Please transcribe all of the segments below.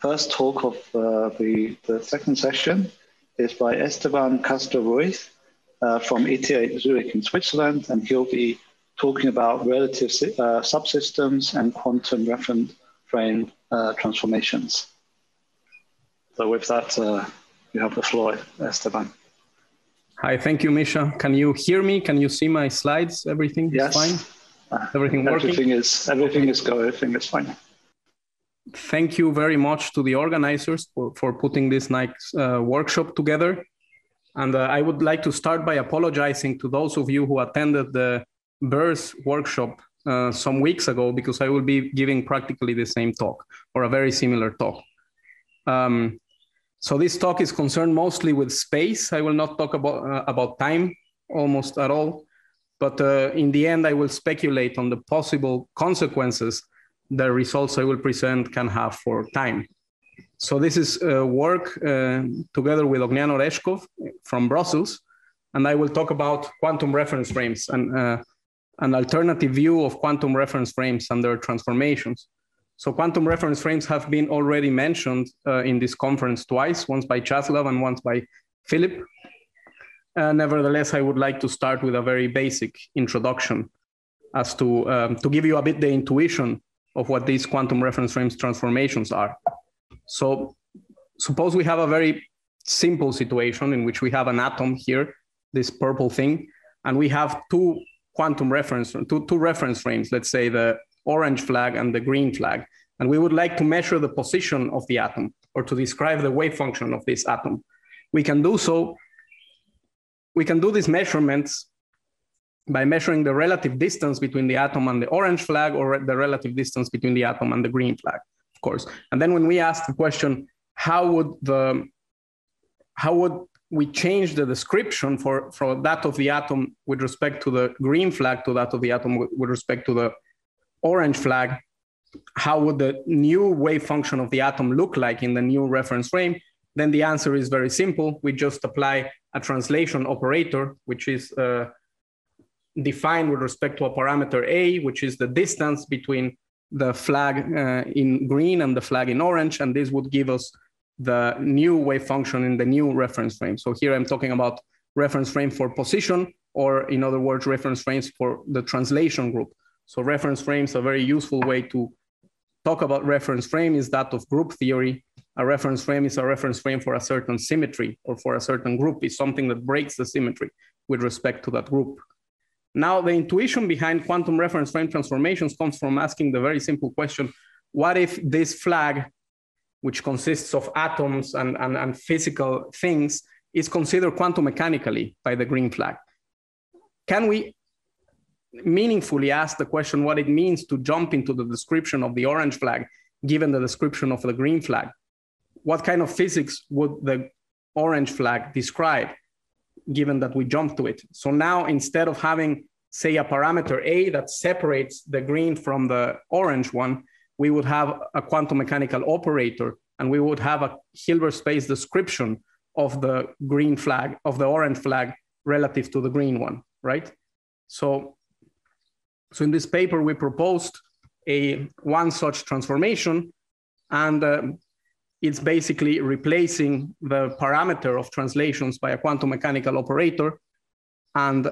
first talk of the second session is by Esteban Castro Ruiz from ETH Zurich in Switzerland, and he'll be talking about relative subsystems and quantum reference frame transformations. So with that, you have the floor, Esteban. Hi, thank you, Misha. Can you hear me? Can you see my slides? Everything is fine? Everything working? Everything is fine. Thank you very much to the organizers for putting this nice workshop together. And I would like to start by apologizing to those of you who attended the BERS workshop some weeks ago, because I will be giving practically the same talk or a very similar talk. So this talk is concerned mostly with space. I will not talk about time almost at all, but in the end, I will speculate on the possible consequences the results I will present can have for time. So this is work together with Ognian Oreshkov from Brussels, and I will talk about quantum reference frames and an alternative view of quantum reference frames and their transformations. So quantum reference frames have been already mentioned in this conference twice, once by Czaslaw and once by Philip. Nevertheless, I would like to start with a very basic introduction as to give you a bit the intuition of what these quantum reference frames transformations are. So suppose we have a very simple situation in which we have an atom here, this purple thing, and we have two reference frames, let's say the orange flag and the green flag. And we would like to measure the position of the atom or to describe the wave function of this atom. We can do these measurements by measuring the relative distance between the atom and the orange flag, or the relative distance between the atom and the green flag, of course. And then when we ask the question, how would we change the description for that of the atom with respect to the green flag to that of the atom with respect to the orange flag, how would the new wave function of the atom look like in the new reference frame? Then the answer is very simple. We just apply a translation operator, which is defined with respect to a parameter A, which is the distance between the flag in green and the flag in orange. And this would give us the new wave function in the new reference frame. So here I'm talking about reference frame for position, or in other words, reference frames for the translation group. So reference frames, a very useful way to talk about reference frame is that of group theory. A reference frame is a reference frame for a certain symmetry or for a certain group. It's something that breaks the symmetry with respect to that group. Now, the intuition behind quantum reference frame transformations comes from asking the very simple question, what if this flag, which consists of atoms and physical things, is considered quantum mechanically by the green flag? Can we meaningfully ask the question what it means to jump into the description of the orange flag given the description of the green flag? What kind of physics would the orange flag describe given that we jump to it? So now, instead of having, say, a parameter A that separates the green from the orange one, we would have a quantum mechanical operator, and we would have a Hilbert space description of the green flag, of the orange flag relative to the green one, right? So in this paper, we proposed one such transformation, and it's basically replacing the parameter of translations by a quantum mechanical operator and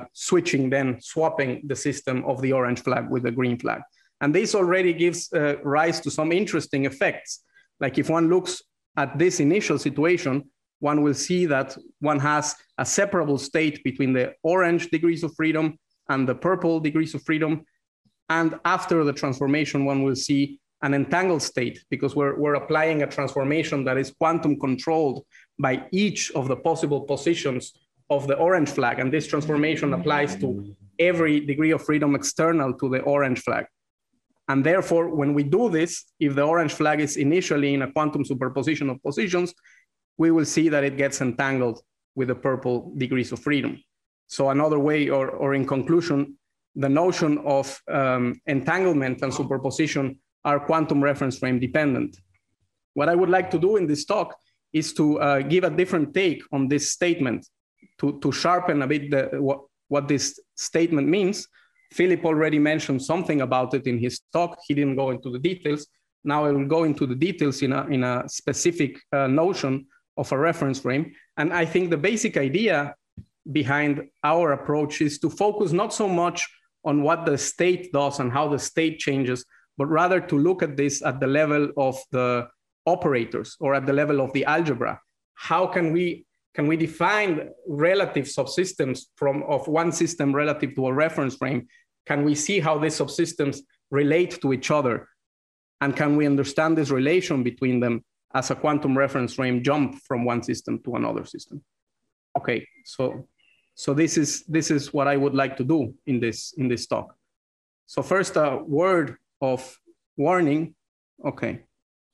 swapping the system of the orange flag with the green flag. And this already gives rise to some interesting effects. Like if one looks at this initial situation, one will see that one has a separable state between the orange degrees of freedom and the purple degrees of freedom. And after the transformation, one will see an entangled state, because we're applying a transformation that is quantum controlled by each of the possible positions of the orange flag. And this transformation applies to every degree of freedom external to the orange flag. And therefore, when we do this, if the orange flag is initially in a quantum superposition of positions, we will see that it gets entangled with the purple degrees of freedom. So another way, or in conclusion, the notion of entanglement and superposition are quantum reference frame dependent. What I would like to do in this talk is to give a different take on this statement, to sharpen a bit what this statement means. Philip already mentioned something about it in his talk. He didn't go into the details, Now I will go into the details in a specific notion of a reference frame. And I think the basic idea behind our approach is to focus not so much on what the state does and how the state changes, but rather to look at this at the level of the operators or at the level of the algebra. How can we define relative subsystems of one system relative to a reference frame? Can we see how these subsystems relate to each other? And can we understand this relation between them as a quantum reference frame jump from one system to another system? Okay, so this is what I would like to do in this talk. So first, a word of warning. Okay,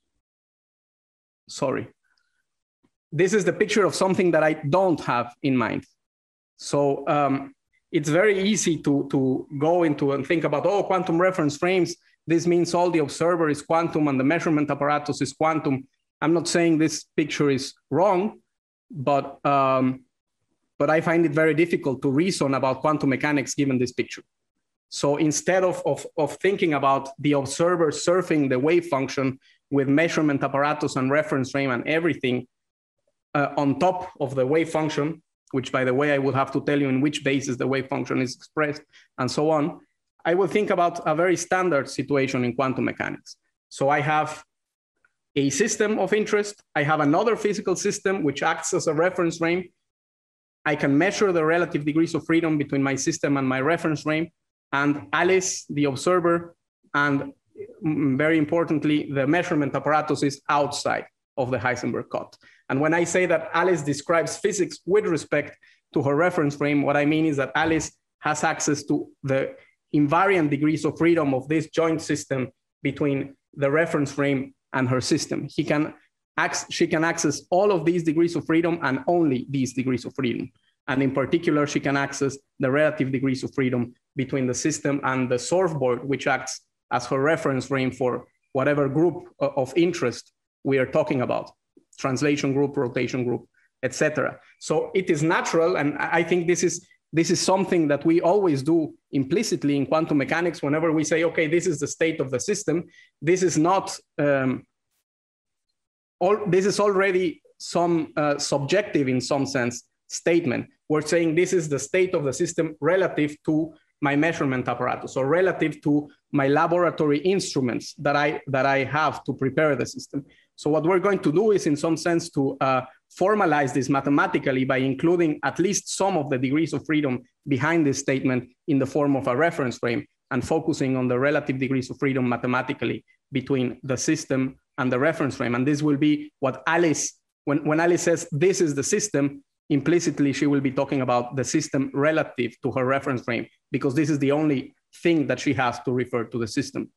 sorry. This is the picture of something that I don't have in mind. So it's very easy to go into and think about, oh, quantum reference frames. This means all the observer is quantum and the measurement apparatus is quantum. I'm not saying this picture is wrong, but I find it very difficult to reason about quantum mechanics given this picture. So instead of thinking about the observer surfing the wave function with measurement apparatus and reference frame and everything on top of the wave function, which by the way, I would have to tell you in which basis the wave function is expressed and so on, I will think about a very standard situation in quantum mechanics. So I have a system of interest. I have another physical system which acts as a reference frame. I can measure the relative degrees of freedom between my system and my reference frame, and Alice, the observer, and very importantly, the measurement apparatus is outside of the Heisenberg cut. And when I say that Alice describes physics with respect to her reference frame, what I mean is that Alice has access to the invariant degrees of freedom of this joint system between the reference frame and her system. She can access all of these degrees of freedom and only these degrees of freedom. And in particular, she can access the relative degrees of freedom between the system and the surfboard, which acts as her reference frame for whatever group of interest we are talking about, translation group, rotation group, etc. So it is natural, and I think this is something that we always do implicitly in quantum mechanics whenever we say, okay, this is the state of the system. This is not, this is already some subjective in some sense statement. We're saying this is the state of the system relative to my measurement apparatus or relative to my laboratory instruments that I have to prepare the system. So what we're going to do is in some sense to formalize this mathematically by including at least some of the degrees of freedom behind this statement in the form of a reference frame and focusing on the relative degrees of freedom mathematically between the system and the reference frame. And this will be what Alice, when Alice says this is the system, implicitly she will be talking about the system relative to her reference frame, because this is the only thing that she has to refer to the system.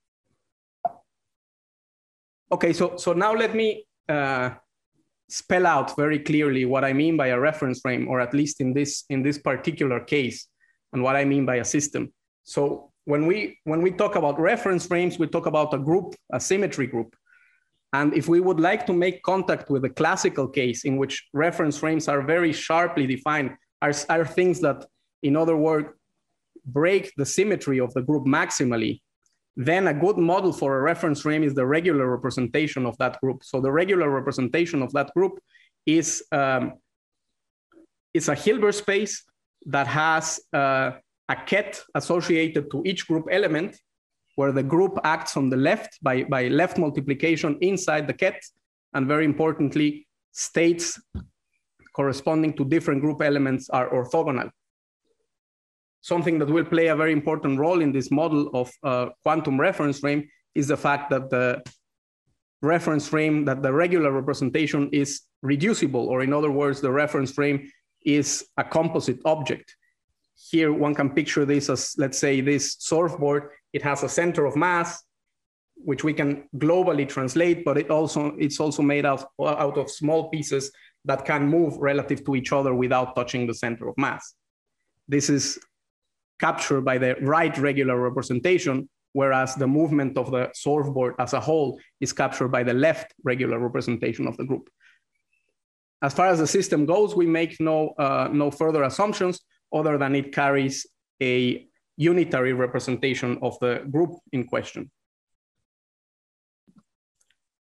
Okay, so now let me spell out very clearly what I mean by a reference frame, or at least in this particular case, and what I mean by a system. So when we talk about reference frames, we talk about a group, a symmetry group. And if we would like to make contact with a classical case in which reference frames are very sharply defined, are things that, in other words, break the symmetry of the group maximally, then a good model for a reference frame is the regular representation of that group. So the regular representation of that group is a Hilbert space that has a ket associated to each group element, where the group acts on the left by left multiplication inside the ket, and very importantly, states corresponding to different group elements are orthogonal. Something that will play a very important role in this model of quantum reference frame is the fact that the reference frame, that the regular representation is reducible, or in other words, the reference frame is a composite object. Here one can picture this as, let's say, this surfboard. It has a center of mass, which we can globally translate, but it's also made out of small pieces that can move relative to each other without touching the center of mass. This is captured by the right regular representation, whereas the movement of the surfboard as a whole is captured by the left regular representation of the group. As far as the system goes, we make no further assumptions other than it carries a unitary representation of the group in question.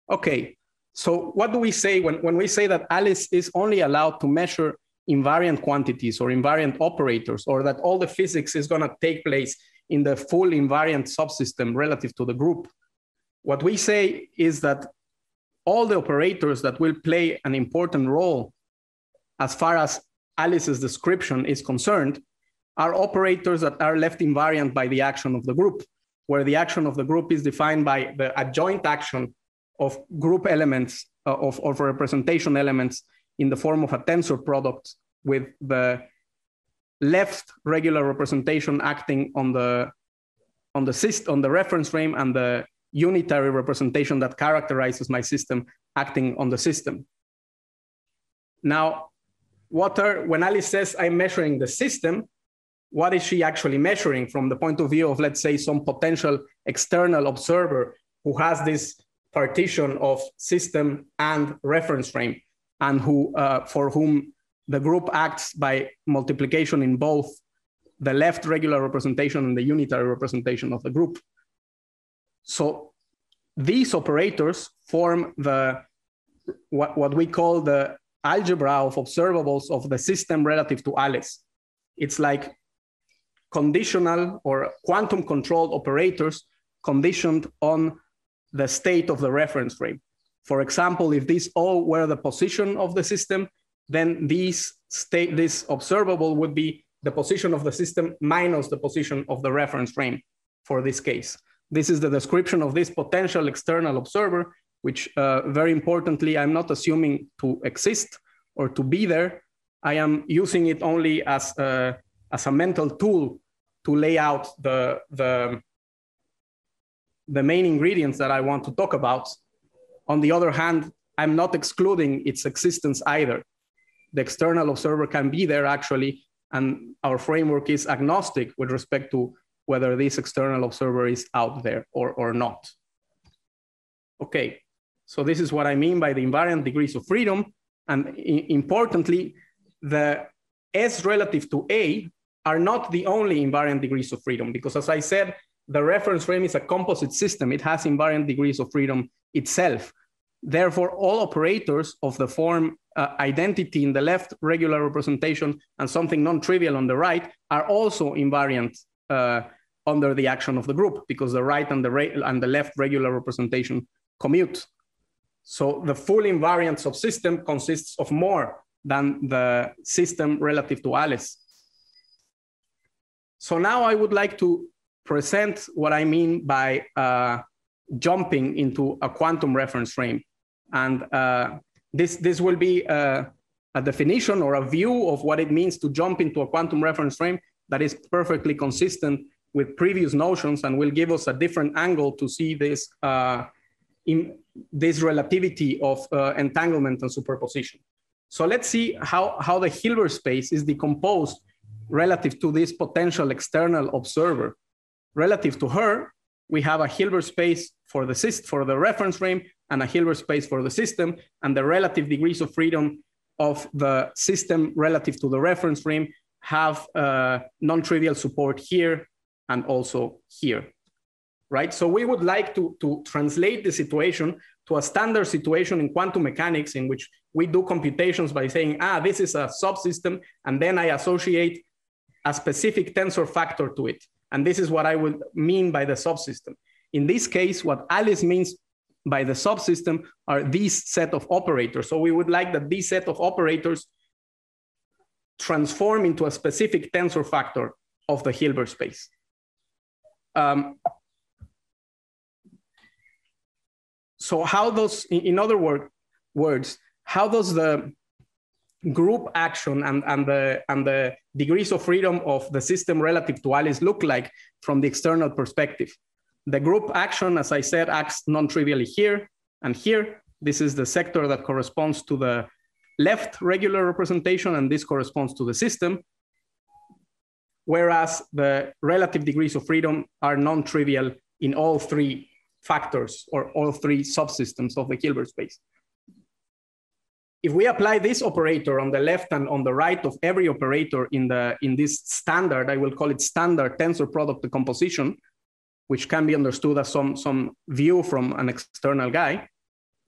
Okay, so what do we say when we say that Alice is only allowed to measure invariant quantities or invariant operators, or that all the physics is going to take place in the full invariant subsystem relative to the group? What we say is that all the operators that will play an important role as far as Alice's description is concerned are operators that are left invariant by the action of the group, where the action of the group is defined by the adjoint action of group elements, of representation elements in the form of a tensor product, with the left regular representation acting on the reference frame, and the unitary representation that characterizes my system acting on the system. Now, when Alice says I'm measuring the system, what is she actually measuring from the point of view of, let's say, some potential external observer who has this partition of system and reference frame, and for whom the group acts by multiplication in both the left regular representation and the unitary representation of the group? So these operators form what we call the algebra of observables of the system relative to Alice. It's like conditional or quantum controlled operators conditioned on the state of the reference frame. For example, if these all were the position of the system, then this observable would be the position of the system minus the position of the reference frame for this case. This is the description of this potential external observer, which very importantly, I'm not assuming to exist or to be there. I am using it only as a mental tool to lay out the main ingredients that I want to talk about. On the other hand, I'm not excluding its existence either. The external observer can be there actually, and our framework is agnostic with respect to whether this external observer is out there or not. Okay, so this is what I mean by the invariant degrees of freedom. And importantly, the S relative to A are not the only invariant degrees of freedom, because as I said, the reference frame is a composite system. It has invariant degrees of freedom itself. Therefore, all operators of the form identity in the left regular representation and something non-trivial on the right are also invariant under the action of the group, because the right and the left regular representation commute. So the full invariant subsystem consists of more than the system relative to Alice. So now I would like to present what I mean by jumping into a quantum reference frame. And this will be a definition or a view of what it means to jump into a quantum reference frame that is perfectly consistent with previous notions, and will give us a different angle to see this in this relativity of entanglement and superposition. So let's see how the Hilbert space is decomposed relative to this potential external observer. Relative to her, we have a Hilbert space for the reference frame and a Hilbert space for the system, and the relative degrees of freedom of the system relative to the reference frame have non-trivial support here and also here, right? So we would like to translate the situation to a standard situation in quantum mechanics, in which we do computations by saying, this is a subsystem, and then I associate a specific tensor factor to it. And this is what I would mean by the subsystem. In this case, what Alice means by the subsystem are these set of operators. So we would like that these set of operators transform into a specific tensor factor of the Hilbert space. So how does, in other words, how does the group action and the degrees of freedom of the system relative to Alice look like from the external perspective? The group action, as I said, acts non-trivially here and here. This is the sector that corresponds to the left regular representation, and this corresponds to the system. Whereas the relative degrees of freedom are non-trivial in all three factors or all three subsystems of the Hilbert space. If we apply this operator on the left and on the right of every operator in this standard, I will call it standard tensor product decomposition, which can be understood as some view from an external guy,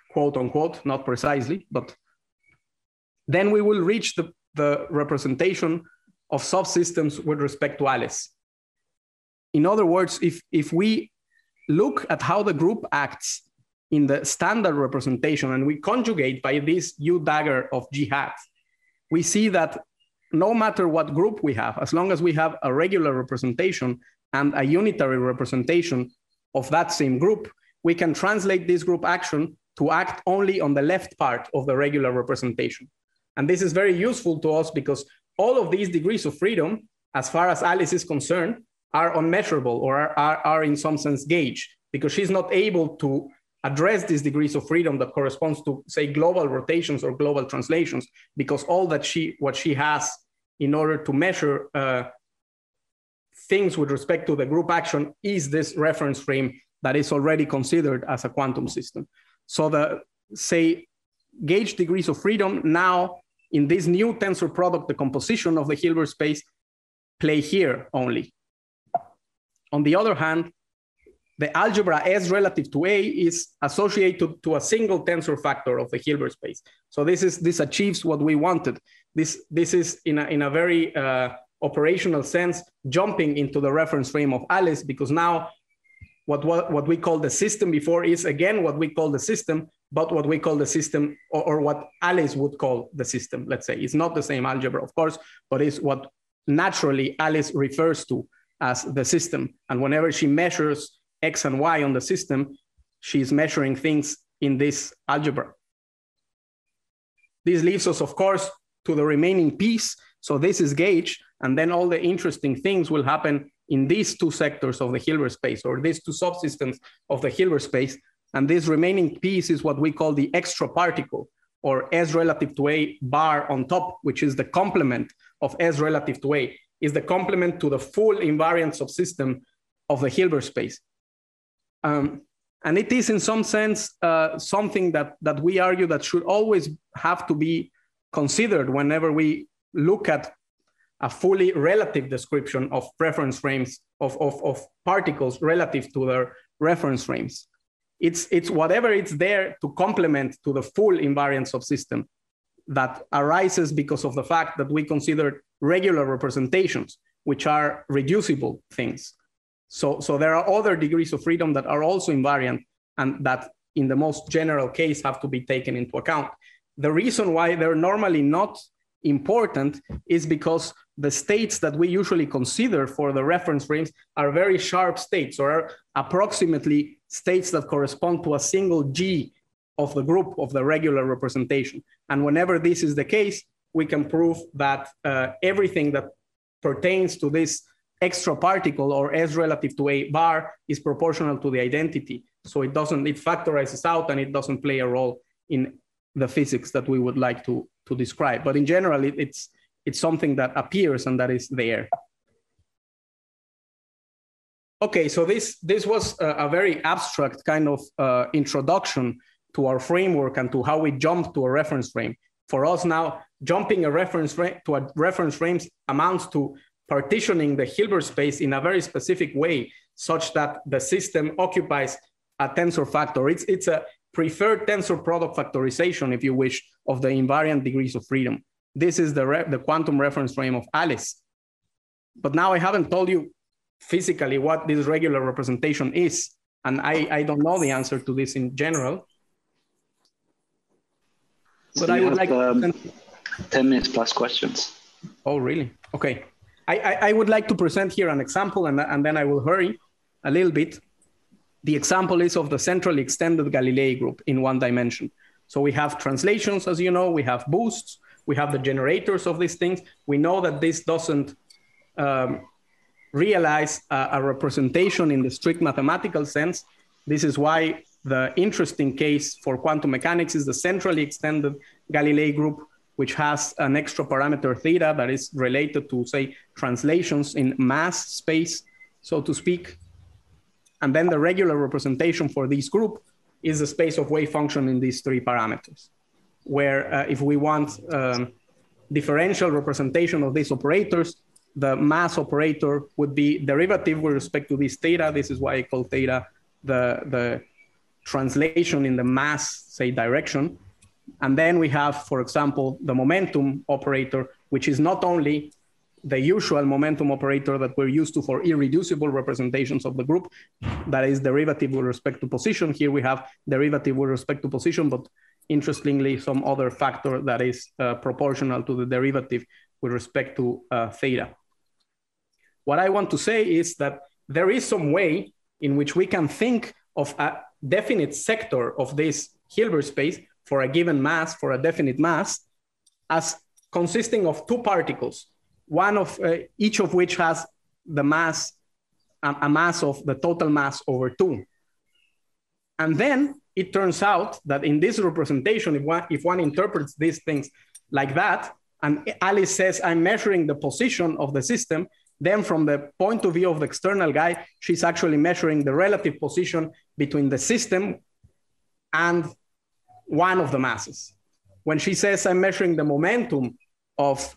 quote unquote, not precisely, but then we will reach the representation of subsystems with respect to Alice. In other words, if we look at how the group acts in the standard representation and we conjugate by this U dagger of G hat, we see that no matter what group we have, as long as we have a regular representation and a unitary representation of that same group, we can translate this group action to act only on the left part of the regular representation. And this is very useful to us because all of these degrees of freedom, as far as Alice is concerned, are unmeasurable or are in some sense gauged, because she's not able to address these degrees of freedom that corresponds to, say, global rotations or global translations, because all that what she has in order to measure things with respect to the group action is this reference frame that is already considered as a quantum system. So the, say, gauge degrees of freedom now in this new tensor product, the composition of the Hilbert space, play here only. On the other hand, the algebra S relative to A is associated to a single tensor factor of the Hilbert space. So this achieves what we wanted. This is in a very operational sense, jumping into the reference frame of Alice, because now what we call the system before is again what we call the system, but what we call the system, or what Alice would call the system, let's say. It's not the same algebra, of course, but it's what naturally Alice refers to as the system. And whenever she measures X and Y on the system, she's measuring things in this algebra. This leaves us, of course, to the remaining piece. So this is gauge, and then all the interesting things will happen in these two sectors of the Hilbert space, or these two subsystems of the Hilbert space. And this remaining piece is what we call the extra particle, or S relative to A bar on top, which is the complement of S relative to A, is the complement to the full invariant subsystem of the Hilbert space. And it is in some sense something that we argue that should always have to be considered whenever we look at a fully relative description of reference frames of particles relative to their reference frames. It's whatever it's there to complement to the full invariant subsystem that arises because of the fact that we consider regular representations, which are reducible things. So there are other degrees of freedom that are also invariant and that in the most general case have to be taken into account. The reason why they're normally not important is because the states that we usually consider for the reference frames are very sharp states, or are approximately states that correspond to a single G of the group of the regular representation. And whenever this is the case, we can prove that everything that pertains to this extra particle, or S relative to A bar, is proportional to the identity. So it factorizes out and it doesn't play a role in the physics that we would like to describe. But in general, it's something that appears and that is there. Okay, so this was a very abstract kind of introduction to our framework and to how we jump to a reference frame. For us now, jumping a reference frame to a reference frame amounts to partitioning the Hilbert space in a very specific way, such that the system occupies a tensor factor. It's a preferred tensor product factorization, if you wish, of the invariant degrees of freedom. This is the quantum reference frame of Alice. But now I haven't told you physically what this regular representation is, and I don't know the answer to this in general. But so I would like 10 minutes plus questions. Oh, really? Okay. I would like to present here an example, and then I will hurry a little bit. The example is of the centrally extended Galilei group in one dimension. So we have translations, as you know, we have boosts, we have the generators of these things. We know that this doesn't realize a representation in the strict mathematical sense. This is why the interesting case for quantum mechanics is the centrally extended Galilei group, which has an extra parameter theta that is related to, say, translations in mass space, so to speak. And then the regular representation for this group is the space of wave function in these three parameters, where if we want differential representation of these operators, the mass operator would be derivative with respect to this theta. This is why I call theta the translation in the mass, say, direction. And then we have, for example, the momentum operator, which is not only the usual momentum operator that we're used to for irreducible representations of the group, that is derivative with respect to position. Here we have derivative with respect to position, but interestingly, some other factor that is proportional to the derivative with respect to theta. What I want to say is that there is some way in which we can think of a definite sector of this Hilbert space for a given mass, for a definite mass, as consisting of two particles, one of each of which has the mass, a mass of the total mass over 2. And then it turns out that in this representation, if one interprets these things like that, and Alice says, I'm measuring the position of the system, then from the point of view of the external guy, she's actually measuring the relative position between the system and one of the masses. When she says, I'm measuring the momentum of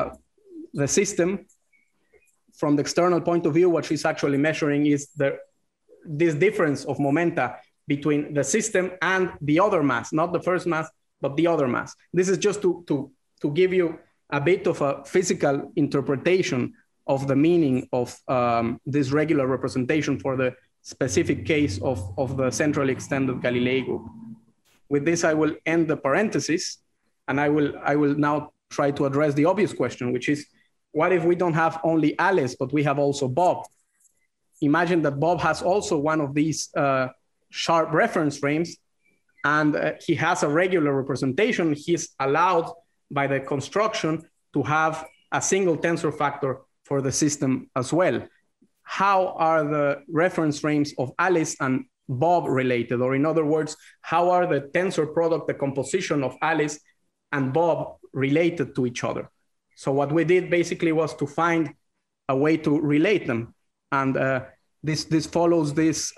the system, from the external point of view, what she's actually measuring is this difference of momenta between the system and the other mass, not the first mass, but the other mass. This is just to give you a bit of a physical interpretation of the meaning of this regular representation for the specific case of the centrally extended Galilei group. With this, I will end the parenthesis, and I will now try to address the obvious question, which is, what if we don't have only Alice, but we have also Bob? Imagine that Bob has also one of these sharp reference frames, and he has a regular representation. He's allowed by the construction to have a single tensor factor for the system as well. How are the reference frames of Alice and Bob related? Or in other words, how are the tensor product, the composition of Alice and Bob related to each other? So what we did basically was to find a way to relate them. And this follows this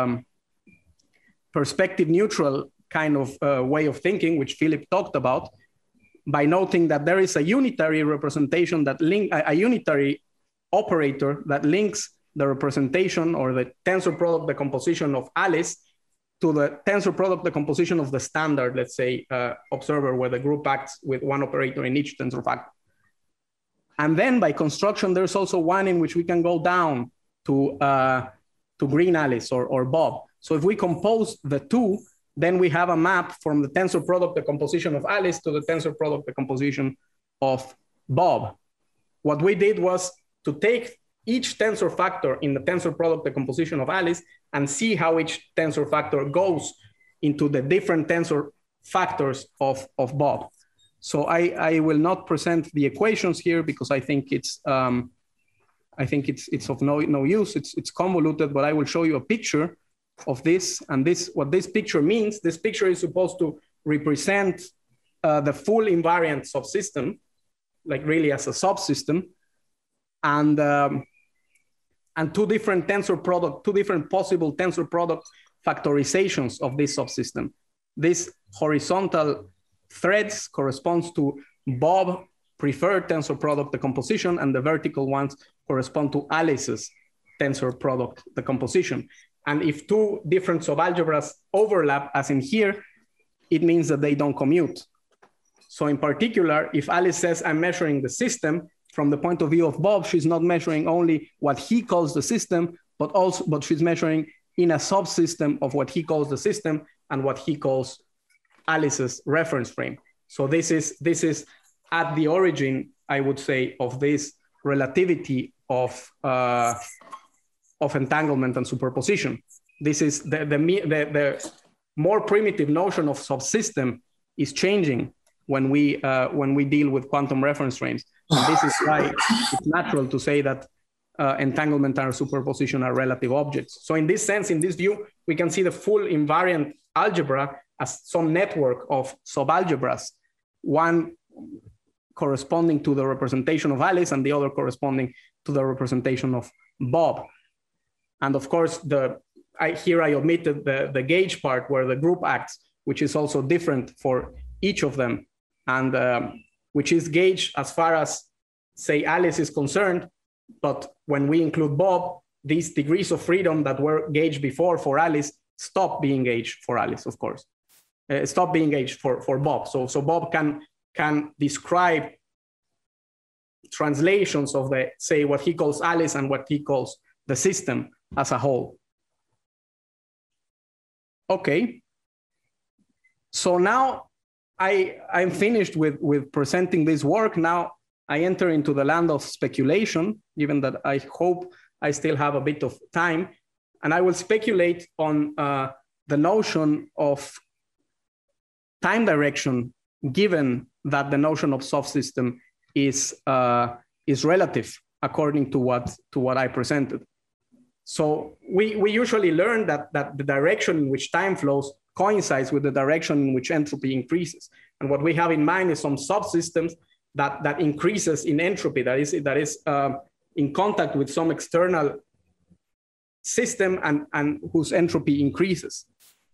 perspective neutral kind of way of thinking, which Philip talked about, by noting that there is a unitary representation that a unitary operator that links the representation or the tensor product, the composition of Alice, to the tensor product, the composition of the standard, let's say, observer, where the group acts with one operator in each tensor factor. And then by construction, there's also one in which we can go down to green Alice or Bob. So if we compose the two, then we have a map from the tensor product, the composition of Alice, to the tensor product, the composition of Bob. What we did was to take each tensor factor in the tensor product, the composition of Alice, and see how each tensor factor goes into the different tensor factors of Bob. So I will not present the equations here because I think it's of no use. It's convoluted, but I will show you a picture of this. And what this picture means, this picture is supposed to represent the full invariant subsystem, like really as a subsystem, and two different possible tensor product factorizations of this subsystem. This horizontal threads corresponds to Bob preferred tensor product, the composition, and the vertical ones correspond to Alice's tensor product, the composition. And if two different subalgebras overlap, as in here, it means that they don't commute. So in particular, if Alice says, I'm measuring the system, from the point of view of Bob, she's not measuring only what he calls the system, but she's measuring in a subsystem of what he calls the system and what he calls Alice's reference frame. So this is at the origin, I would say, of this relativity of entanglement and superposition. This is the more primitive notion of subsystem is changing when we deal with quantum reference frames. And this is why it's natural to say that entanglement and superposition are relative objects. So in this sense, in this view, we can see the full invariant algebra as some network of subalgebras, one corresponding to the representation of Alice and the other corresponding to the representation of Bob. And of course, here I omitted the gauge part where the group acts, which is also different for each of them, and which is gauged as far as, say, Alice is concerned. But when we include Bob, these degrees of freedom that were gauged before for Alice stop being H for Alice, of course. Stop being H for Bob. So Bob can describe translations of the, say, what he calls Alice and what he calls the system as a whole. Okay. So now I'm finished with presenting this work. Now I enter into the land of speculation, given that I hope I still have a bit of time. And I will speculate on the notion of time direction, given that the notion of subsystem is relative, according to what I presented. So we usually learn that the direction in which time flows coincides with the direction in which entropy increases. And what we have in mind is some subsystems that increases in entropy, that is in contact with some external system and whose entropy increases.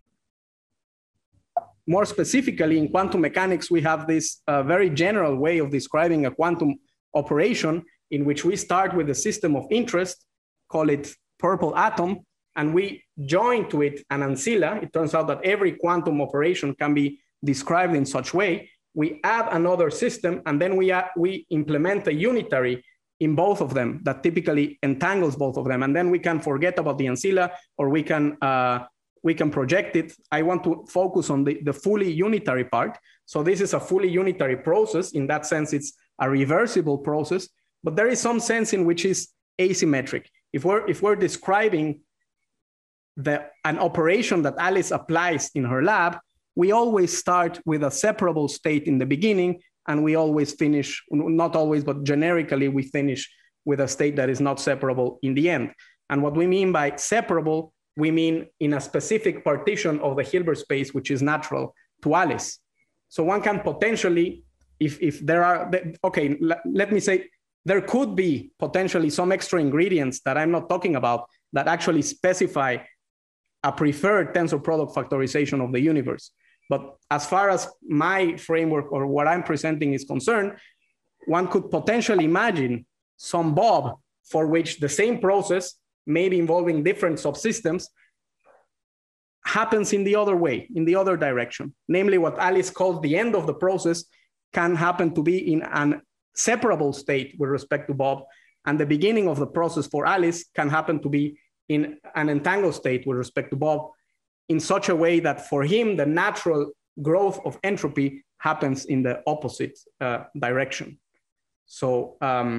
More specifically, in quantum mechanics, we have this very general way of describing a quantum operation in which we start with a system of interest, call it purple atom, and we join to it an ancilla. It turns out that every quantum operation can be described in such way. We add another system, and then we implement a unitary in both of them that typically entangles both of them. And then we can forget about the ancilla, or we can project it. I want to focus on the fully unitary part. So this is a fully unitary process. In that sense, it's a reversible process, but there is some sense in which is asymmetric. If we're describing an operation that Alice applies in her lab, we always start with a separable state in the beginning, and we always finish, not always, but generically, we finish with a state that is not separable in the end. And what we mean by separable, we mean in a specific partition of the Hilbert space, which is natural to Alice. So one can potentially, if there are, okay, let me say, there could be potentially some extra ingredients that I'm not talking about that actually specify a preferred tensor product factorization of the universe. But as far as my framework or what I'm presenting is concerned, one could potentially imagine some Bob for which the same process, maybe involving different subsystems, happens in the other way, in the other direction. Namely, what Alice calls the end of the process can happen to be in an separable state with respect to Bob, and the beginning of the process for Alice can happen to be in an entangled state with respect to Bob, in such a way that for him, the natural growth of entropy happens in the opposite direction. So,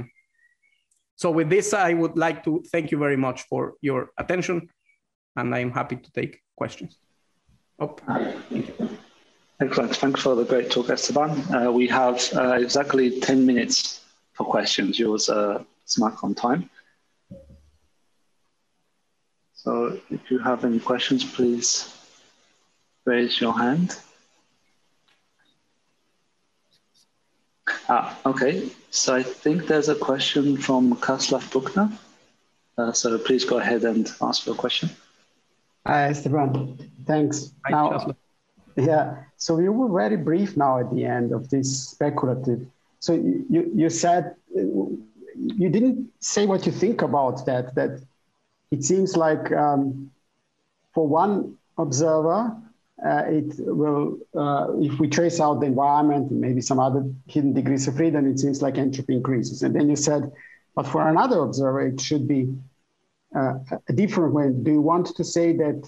so with this, I would like to thank you very much for your attention, and I'm happy to take questions. Oh, thank you. Excellent. Thanks for the great talk, Esteban. We have exactly 10 minutes for questions. Yours smart on time. So if you have any questions, please raise your hand. Okay, so I think there's a question from Kaslav Buchner. So please go ahead and ask your question. Hi, Esteban. Thanks. Hi, now, Kaslav. Yeah, so you were very brief now at the end of this speculative. So you said, you didn't say what you think about that it seems like for one observer, it will, if we trace out the environment and maybe some other hidden degrees of freedom, it seems like entropy increases. And then you said, but for another observer, it should be a different way. Do you want to say that,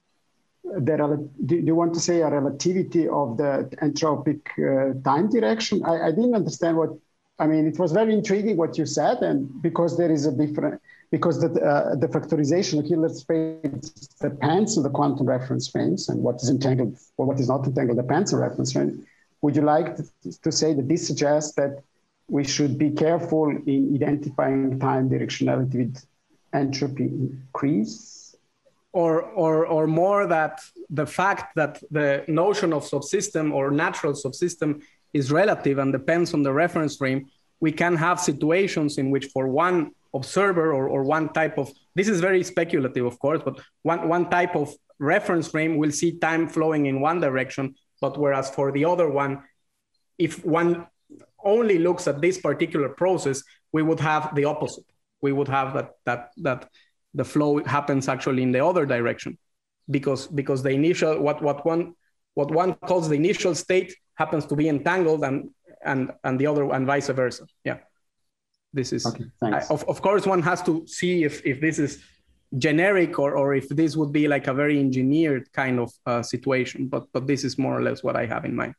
do you want to say a relativity of the entropic time direction? I didn't understand what, I mean, it was very intriguing what you said, and because there is a different, because the factorization of Hilbert space depends on the quantum reference frames, and what is entangled or what is not entangled depends on reference frame. Would you like to say that this suggests that we should be careful in identifying time directionality with entropy increase? Or more that the fact that the notion of subsystem or natural subsystem is relative and depends on the reference frame, we can have situations in which for one observer or one type of, this is very speculative, of course, but one type of reference frame will see time flowing in one direction, but whereas for the other one, if one only looks at this particular process, we would have the opposite. We would have that the flow happens actually in the other direction. because the initial what one calls the initial state happens to be entangled and the other and vice versa. Yeah, this is okay, thanks. Of course one has to see if this is generic or if this would be like a very engineered kind of situation, but this is more or less what I have in mind.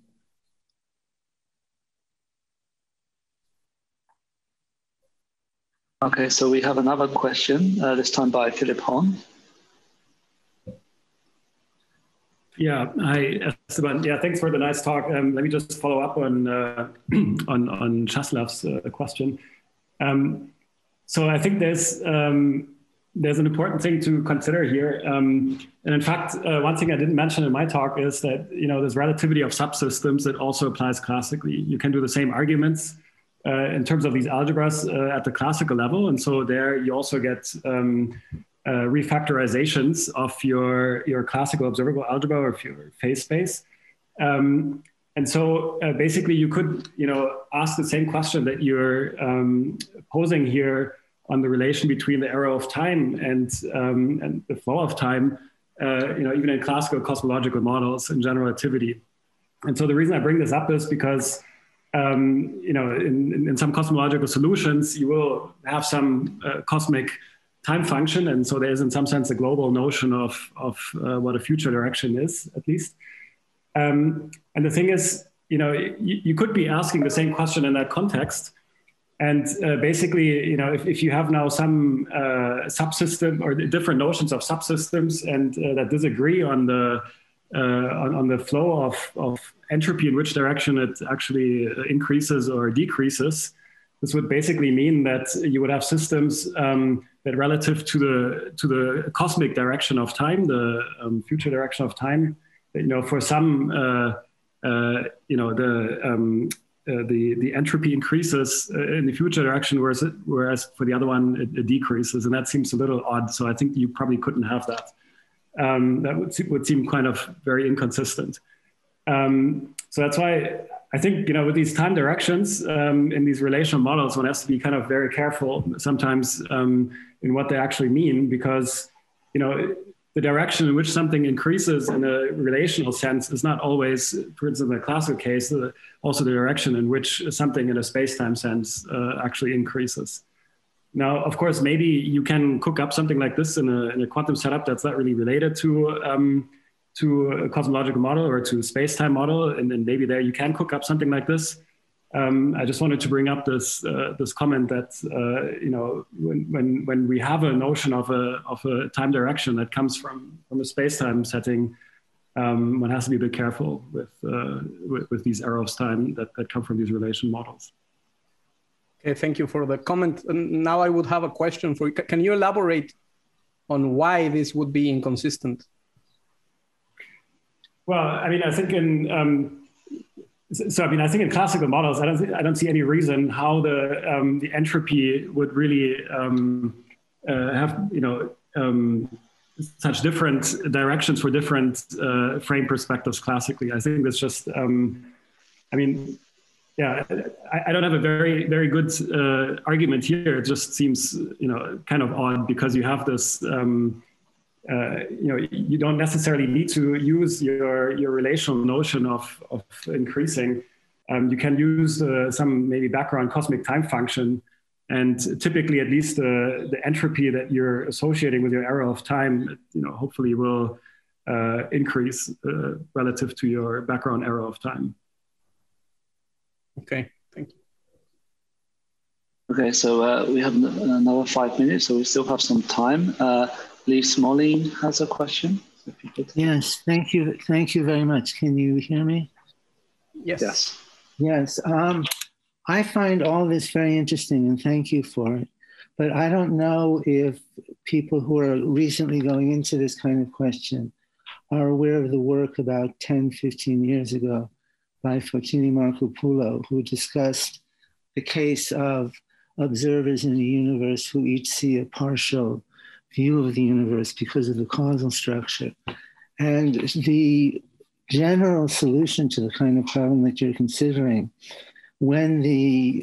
Okay, so we have another question, this time by Philip Hon. Yeah, hi, Esteban. Yeah, thanks for the nice talk. Let me just follow up on on Czeslav's question. So I think there's an important thing to consider here, and in fact, one thing I didn't mention in my talk is that there's relativity of subsystems that also applies classically. You can do the same arguments in terms of these algebras at the classical level, and so there you also get refactorizations of your classical observable algebra or your phase space. And so basically you could ask the same question that you're posing here on the relation between the arrow of time and the flow of time, even in classical cosmological models and general relativity. And so the reason I bring this up is because in some cosmological solutions, you will have some cosmic time function. And so there's in some sense a global notion of what a future direction is, at least. And the thing is, you could be asking the same question in that context. And basically, if you have now some subsystem or different notions of subsystems and that disagree on the flow of entropy, in which direction it actually increases or decreases, this would basically mean that you would have systems that relative to the cosmic direction of time, the future direction of time, for some, the entropy increases in the future direction, whereas for the other one it decreases, and that seems a little odd. So I think you probably couldn't have that. That would seem kind of very inconsistent. So that's why I think, with these time directions in these relational models, one has to be kind of very careful sometimes in what they actually mean, because, the direction in which something increases in a relational sense is not always, for instance, in the classical case, also the direction in which something in a space-time sense actually increases. Now, of course, maybe you can cook up something like this in a quantum setup that's not really related to a cosmological model or to a space-time model, and then maybe there you can cook up something like this. I just wanted to bring up this comment that when we have a notion of a time direction that comes from a space-time setting, one has to be a bit careful with these arrows of time that come from these relation models. Okay, thank you for the comment. And now I would have a question for you. Can you elaborate on why this would be inconsistent? Well, I mean, I think I think in classical models, I don't see any reason how the entropy would really have such different directions for different frame perspectives classically. I think that's just I don't have a very, very good argument here. It just seems kind of odd, because you have this you don't necessarily need to use your relational notion of increasing. You can use some maybe background cosmic time function, and typically at least the entropy that you're associating with your arrow of time, hopefully will increase relative to your background arrow of time. Okay, thank you. Okay, so we have another 5 minutes, so we still have some time. Lee Smolin has a question. Yes, thank you. Thank you very much. Can you hear me? Yes. Yes. I find all this very interesting, and thank you for it. But I don't know if people who are recently going into this kind of question are aware of the work about 10, 15 years ago by Fotini Markopoulou, who discussed the case of observers in the universe who each see a partial view of the universe because of the causal structure. And the general solution to the kind of problem that you're considering, when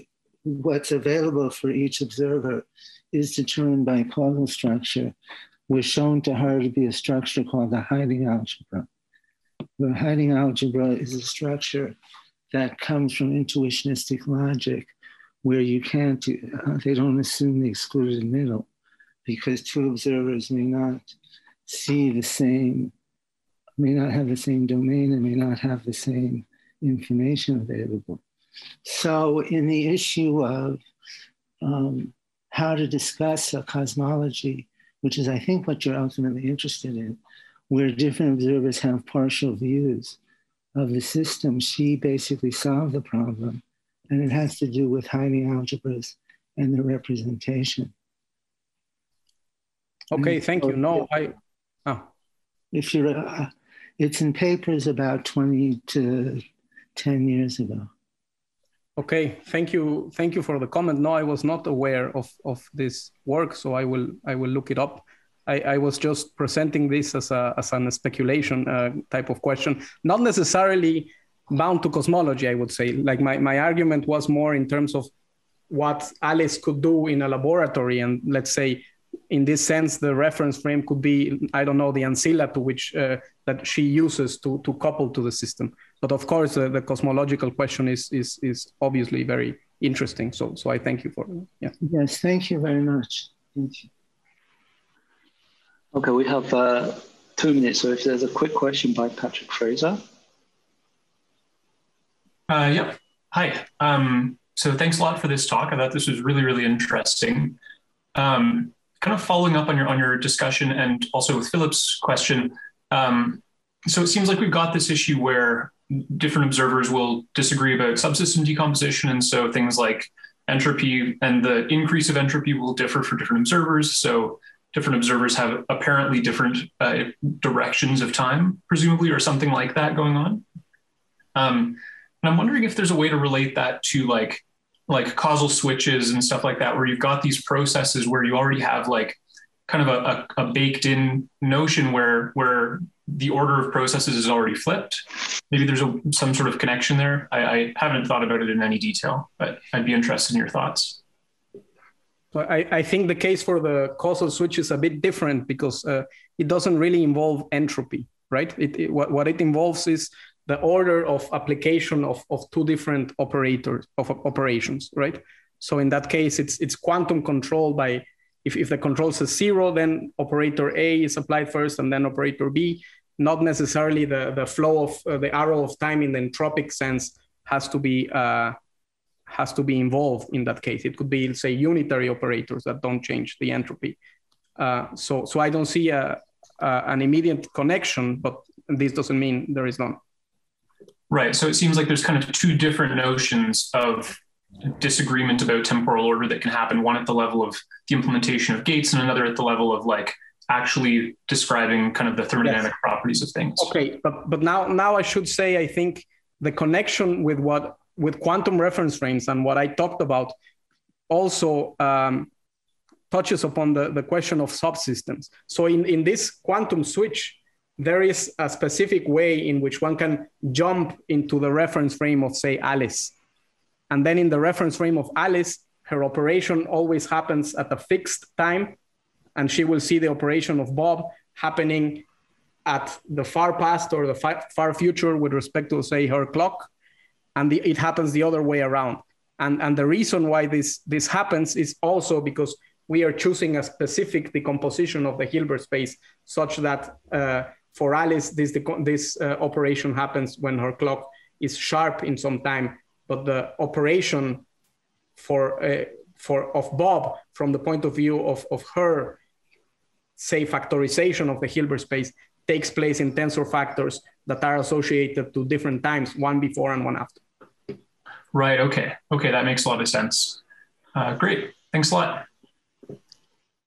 what's available for each observer is determined by causal structure, was shown to her to be a structure called the hiding algebra. The hiding algebra is a structure that comes from intuitionistic logic, where you can't, they don't assume the excluded middle, because two observers may not see the same, may not have the same domain, and may not have the same information available. So in the issue of how to discuss a cosmology, which is I think what you're ultimately interested in, where different observers have partial views of the system, she basically solved the problem, and it has to do with hiding algebras and the representation. Okay, thank you. No, if you're, it's in papers about 20 to 10 years ago. Okay, thank you. Thank you for the comment. No, I was not aware of this work, so I will look it up. I was just presenting this as a speculation type of question, not necessarily bound to cosmology, I would say. Like my argument was more in terms of what Alice could do in a laboratory, and let's say, in this sense, the reference frame could be, I don't know, the ancilla to which that she uses to couple to the system. But of course, the cosmological question is obviously very interesting. So I thank you for it. Yeah. Yes, thank you very much. Thank you. Okay, we have 2 minutes. So if there's a quick question by Patrick Fraser. Yeah. Hi. So thanks a lot for this talk. I thought this was really, really interesting. Kind of following up on your discussion and also with Philip's question. So it seems like we've got this issue where different observers will disagree about subsystem decomposition. And so things like entropy and the increase of entropy will differ for different observers. So different observers have apparently different directions of time, presumably, or something like that going on. And I'm wondering if there's a way to relate that to like causal switches and stuff like that, where you've got these processes where you already have like kind of a baked in notion where the order of processes is already flipped. Maybe there's some sort of connection there. I haven't thought about it in any detail, but I'd be interested in your thoughts. Well, I think the case for the causal switch is a bit different because it doesn't really involve entropy, right? What it involves is the order of application of 2 different operations, right? So in that case, it's quantum control by, if the control says 0, then operator A is applied first and then operator B. Not necessarily the flow of the arrow of time in the entropic sense has to be involved in that case. It could be, say, unitary operators that don't change the entropy. So I don't see an immediate connection, but this doesn't mean there is none. Right. So it seems like there's kind of 2 different notions of disagreement about temporal order that can happen. One at the level of the implementation of gates and another at the level of like actually describing kind of the thermodynamic properties of things. Okay. But now I should say, I think the connection with quantum reference frames and what I talked about also touches upon the question of subsystems. So in this quantum switch, there is a specific way in which one can jump into the reference frame of, say, Alice. And then in the reference frame of Alice, her operation always happens at a fixed time, and she will see the operation of Bob happening at the far past or the far future with respect to, say, her clock. And it happens the other way around. And the reason why this happens is also because we are choosing a specific decomposition of the Hilbert space such that for Alice, this operation happens when her clock is sharp in some time, but the operation of Bob from the point of view of her, say, factorization of the Hilbert space takes place in tensor factors that are associated to different times, one before and one after. Right. Okay. That makes a lot of sense. Great. Thanks a lot.